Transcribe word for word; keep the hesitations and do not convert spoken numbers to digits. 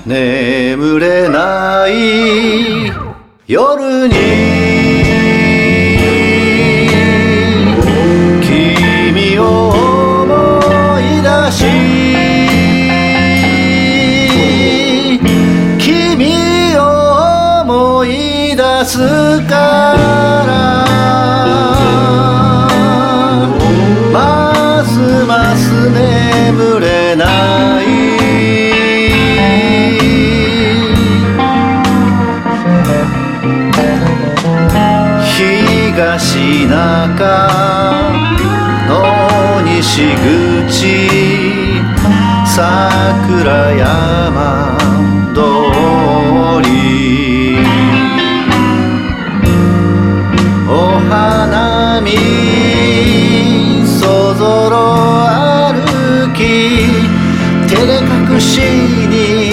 眠れない夜に君を思い出し君を思い出すからますます眠れない東中の西口桜山通りお花見そぞろ歩き照れ隠しに